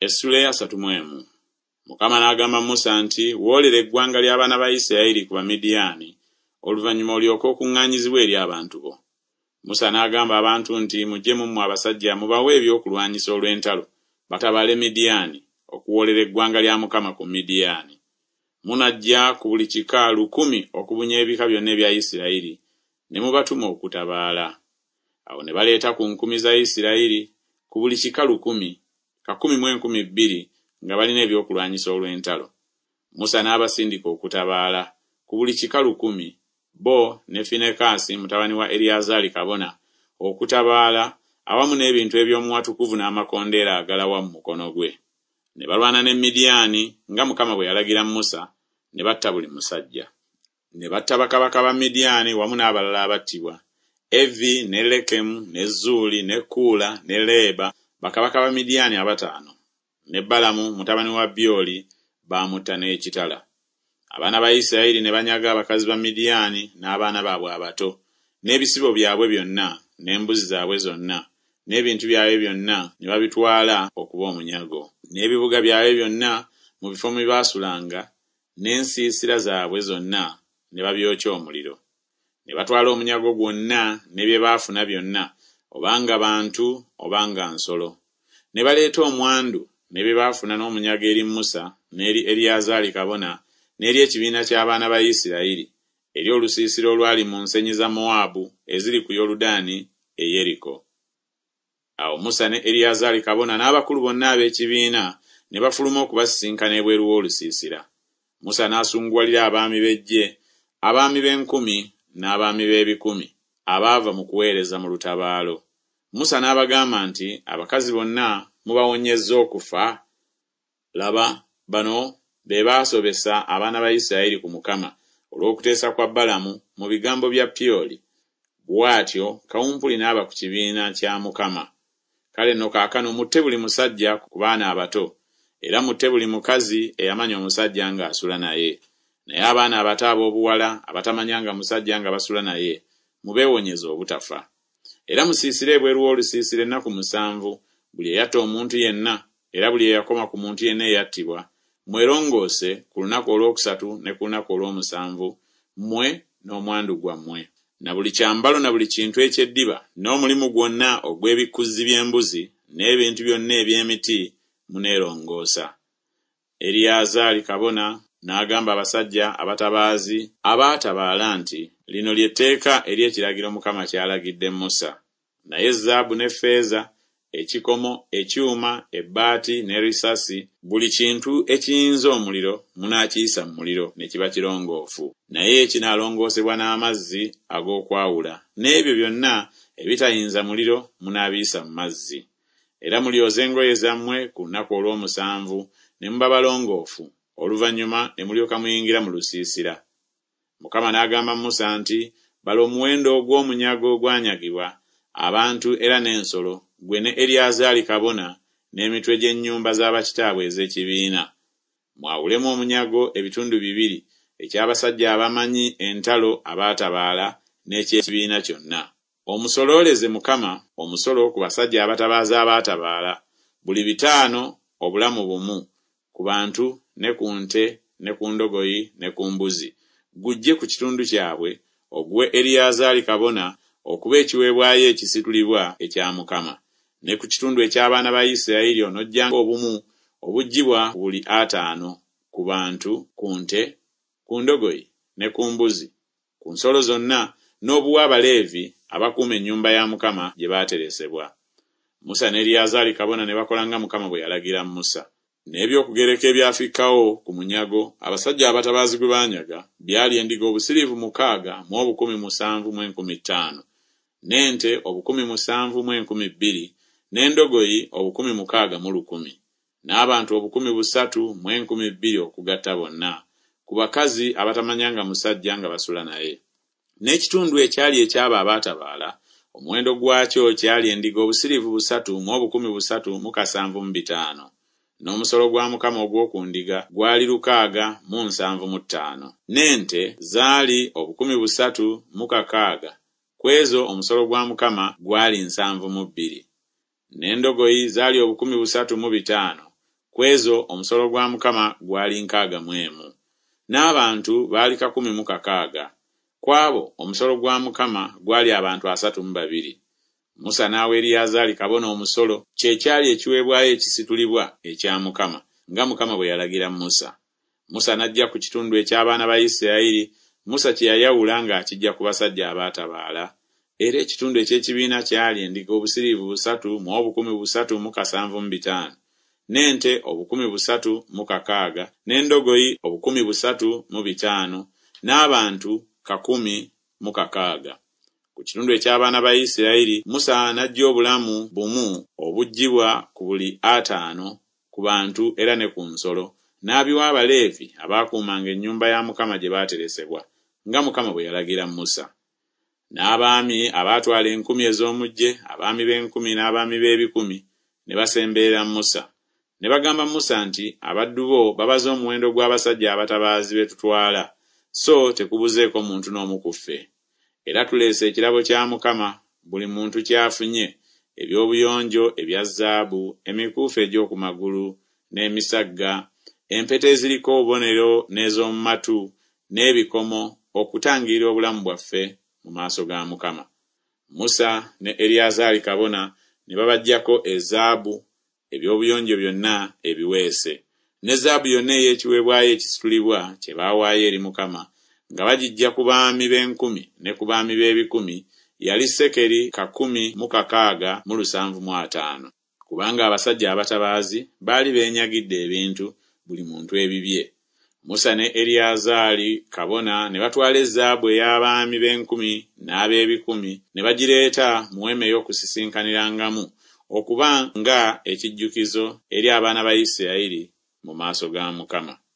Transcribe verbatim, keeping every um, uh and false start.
Essula ya asatu mu emu. Mukama n'agamba Musa nti woolera eggwanga ly'abaana ba Isirayiri ku Bamidiyaani oluvannyuma olyoke okuŋŋaanyizibwa eri abantu bo. Musa n'agamba abantu nti mujje mu mmwe abasajja mubawe ebyokulwanyisa olw'entalo batabaale Midiyaani okuwoolera eggwanga lya Mukama ku Midiyaani. Munajja ku buli kika lukumi okubunya ebika byonna ebya Isirayiri ne mubatuma okutabaala. Awo ne baleeta ku nkumi za Isirayiri ku buli kika lukumi kakumi mu enkumi bbiri nga balina ebyokulwanyisa olw'entalo. Musa n'abasindika okutabaala ku buli kika lukumi bo ne Finekaasi mutabani wa Eriyazaali kabona okutabaala awamu n'ebintu eby'omu watukuvu n'amakondeera agalawa mu mukono gwe. Ne balwana ne Midiyaani nga Mukama bwe yalagira Musa, ne batta buli musajja. Ne batta bakabaka ba Midiyaani wamu n'abalala abattibwa, Evi ne Lekemu ne Zuuli ne Kuula ne Leeba, bakabaka ba Midiyaani abataano. Ne Balamu mutabani wa Byoli baamutta n'ekitala. Abaana ba Isirayiri ne banyaga abakazi ba Midiyaani n'abaana baabwe abato, n'ebisibo byabwe byonna, n'embuzi zaabwe zonna, n'ebintu byabwe byonna ne babitwala okuba omunyago. N'ebibuga byabwe byonna mu bifo mwe baasulanga, n'ensiisira zaabwe zonna ne babyokya omuliro. Ne batwala omunyago gwonna ne bye baafuna byonna, obanga bantu obanga nsolo. Ne baleeta omwandu ne bye baafuna n'omunyago eri Musa n'eri Eriyazaali kabona n'eri ekibiina ky'abaana ba Isirayiri eri olusiisira olwali mu nsenyi za Mowaabu eziri ku Yoludaani e Yeriko. Awo Musa ne Eriyazaali kabona n'abakulu bonna ab'ekibiina ne bafuluma okubasisinkana ebweru w'olusiisira. Musa n'asunguwalira abaami b'eggye, abaami b'enkumi n'abaami b'ebikumi abaava mu kuweereza mu lutabaalo. Musa n'abagamba nti abakazi bonna mubawonyezza okufa? Laba, bano be baasobesa abaana ba Isirayiri ku Mukama olw'okuteesa kwa Balamu mu bigambo bya Pyoli. Bw'atyo kawumpuli n'aba ku kibiina kya Mukama. Kale nno kaakano mutte buli musajja ku baana abato, era mutte buli mukazi eyamanya omusajja ng'asula naye. Naye abaana abato ab'obuwala abatamanyanga musajja nga basula naye mubeewonyeza obutafa. Era musiisire ebweru w'olusiisira ennaku musanvu, buli eyatta omuntu yenna era buli eyakoma ku muntu yenna eyattibwa mwerongoose ku lunaku olwokusatu ne ku lunaku olw'omusanvu, mmwe n'omwandu gwammwe, na buli kyambalo na buli kintu eky'eddiba n'omulimu gwonna ogw'ebikuzzi by'embuzi n'ebintu byonna eby'emiti muneerongoosa. Eriyazaali kabona n'agamba abasajja abatabaazi abaatabaala nti lino ly'etteeka ery'ekiragiro Mukama ky'alagidde Musa. Naye zaabu ne ffeeza, ekikomo, ekyuma, ebbaati ne risasi, buli kintu ekiyinza omuliro munaakiyisa mu muliro ne kiba kirongoofu, naye kinaalongoosebwa n'amazzi ag'okwawula, n'ebyo byonna ebitayinza muliro munaabiyisa mu mazzi. Era mulyoza engoye zammwe ku lunaku olw'omusanvu ne muba balongoofu, oluvannyuma ne mulyoka muyingira mu lusiisira. Mukama n'agamba Musa nti bala omuwendo ogw'omunyago ogwanyagibwa abantu era n'ensolo, gwe ne Eriyazaali kabona n'emitwe gy'ennyumba z'abakitaabwe ez'ekibiina. Mwawulemu omunyago ebitundu bibiri, eky'abasajja abamanyi entalo abaatabaala n'eky'ekibiina kyonna. Omusolooleze Mukama omusolo ku basajja abatabaaza abaatabaala, buli bitaano obulamu bumu, ku bantu ne ku nte ne ku ndogoyi ne ku mbuzi, gujje ku kitundu kyabwe oguwe Eriyazaali kabona okuba ekiweebwayo ekisitulibwa ekya Mukama. Ne ku kitundu eky'abaana ba Isirayiri onojjanga obumu obuggyibwa buli ataano, ku bantu, ku nte, ku ndogoyi ne ku mbuzi, ku nsolo zonna, n'obuwa Abaleevi abakuuma ennyumba ya Mukama gye baateresebwa. Musa ne Eriyazaali kabona ne bakola nga Mukama bwe yalagira Musa. N'ebyokugereka ebyafikkawo ku munyago abasajja abatabaazi gwe baanyaga byali endiga obusiriivu mukaaga mu obukumi musanvu mu enkumi ttaano, n'ente obukumi musanvu mu enkumi bbiri, n'endogoyi obukumi mukaaga mu lukumi, n'abantu obukumi busatu mu enkumi bbiri okugatta bonna, ku bakazi abatamanyanga musajja nga basula naye. N'ekitundu ekyali eky'abo abaatabaala, omuwendo gwakyo kyali endiga obusiriivu busatu mu obukumi busatu mu kasanvu mu bitaano. N'omusolo gwa Mukama ogw'oku ndiga gwali lukaaga mu nsanvu mu ttaano. N'ente zaali obukumi busatu mu kakaaga, ku ezo omusolo gwa Mukama gwali nsanvu mu bbiri. N'endogoyi zaali obukumi busatu mu bitaano, Kwezo omusolo gwa Mukama gwali nkaaga mu emu, n'abantu baali kakumi mu kakaaga. Kwabo omusolo gwa Mukama gwali abantu asatu mu babiri. Musa n'awa Eriyazaali kabona omusolo, kye kyali ekiweebwayo ekisitulibwa ekya Mukama, nga Mukama bwe yalagira Musa. Musa n'ajja ku kitundu eky'abaana ba Isirayiri, Musa kye yayawula ng'akijja ku basajja abaatabaala. Era ekitundu eky'ekibiina kyali endiga obusiriivu busatu mu obukumi busatu mu kasanvu mu bitaano, n'ente obukumi busatu mu kakaaga, n'endogoyi obukumi busatu mu bitaano, n'abantu kakumi mu kakaaga. Ku kitundu eky'abaana ba Isirayiri, Musa n'ajja obulamu bumu obuggyibwa ku buli ataano ku bantu era ne ku nsolo, n'abiwa Abaleevi abaakuumanga ennyumba ya Mukama gye baateresebwa, nga Mukama bwe yalagira Musa. N'abaami abaatwala enkumi ez'omugye, abaami b'enkumi n'abaami b'ebikumi, ne basemberera Musa. Ne bagamba Musa nti, abaddu bo babaze omuwendo gw'abasajja abatabaazi be tutwala, so tekubuzeeko muntu n'omu ku ffe. Era tuleese ekirabo kya Mukama, buli muntu kyafunye, eby'obuyonjo ebya zaabu, emikuufu egy'oku magulu, n'emisagga, empeta eziriko obubonero n'ez'omu matu, n'ebikomo, okutangirira obulamu bwaffe mu maaso ga Mukama. Musa ne Eriyazaali kabona ne babaggyako ezaabu, eby'obuyonjo byonna ebiweese, ne zaabu yonna ey'ekiweebwayo ekisitulibwa kye baawaayo eri Mukama, nga bagijja ku baami b'enkumi ne ku baami b'ebikumi, yali sekeri kakumi mu kakaaga mu lusanvu mu ataano. Kubanga abasajja abatabaazi baali beenyagidde ebintu, buli muntu ebibye. Musa ne Eriyazaali kabona ne batwala ezaabu ey'abaami b'enkumi n'ab'ebikumi, ne bagireeta mu weema ey'okusisinkanyirangamu, okuba nga ekijjukizo eri abaana ba Isirayiri mu maaso ga Mukama.